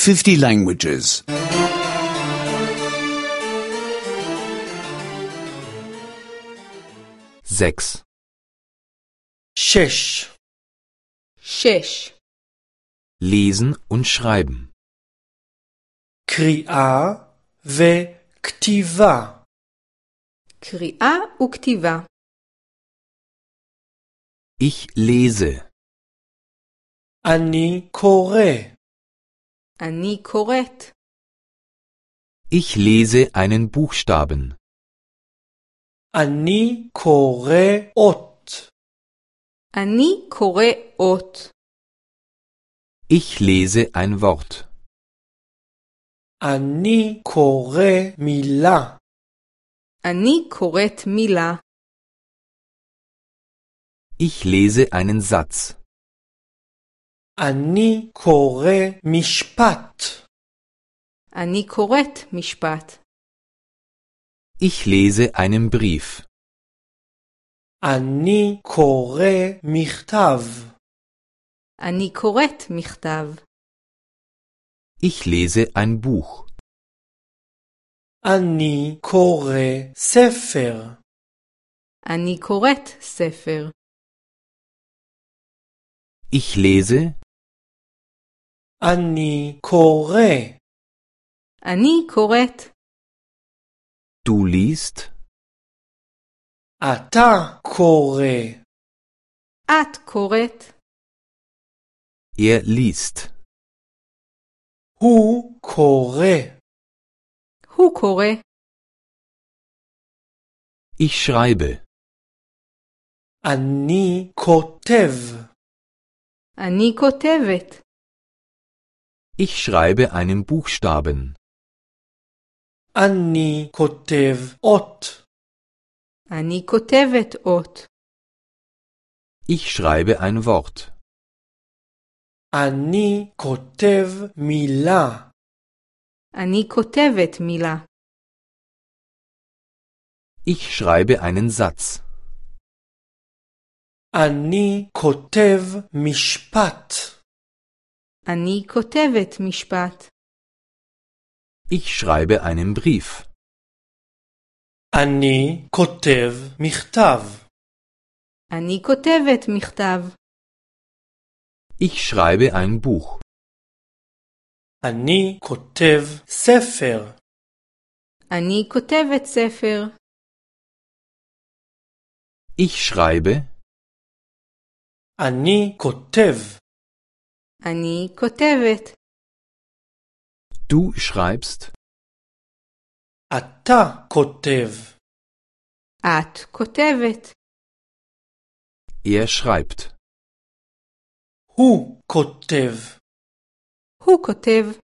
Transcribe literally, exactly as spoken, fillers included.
fifty languages. sechs. שש. שש. Lesen und schreiben. קריאה וכתיבה. קריאה וכתיבה. Ich lese. אני קורא. אני קוראת. Ich lese einen Buchstaben. אני קורא אות. אני קורא אות. Ich lese ein Wort. אני קורא מילה. אני קוראת מילה. Ich lese einen Satz. אני קורא משפט. אני קוראת משפט. Ich lese einen Brief. אני קורא מכתב. אני קוראת מכתב. Ich lese ein Buch. אני קורא ספר. אני קוראת ספר. Ich lese. אני קורא. אני קוראת. Du liest. אתה קורא. את קוראת. Er liest. הוא קורא. הוא קורא. Ich schreibe. אני כותב. אני כותבת. Ich schreibe einen Buchstaben. אני כותב אות. אני כותבת אות. Ich schreibe ein Wort. אני כותב מילה. אני כותבת מילה. Ich schreibe einen Satz. אני כותב משפט. אני כותבת משפט. Ich schreibe einen Brief. אני כותב מכתב. אני כותבת מכתב. Ich schreibe ein Buch. אני כותב ספר. אני כותבת ספר. Ich schreibe. אני כותב. אני כותבת. Du schreibst. אתה כותב. את כותבת. Er schreibt. הוא כותב. הוא כותב.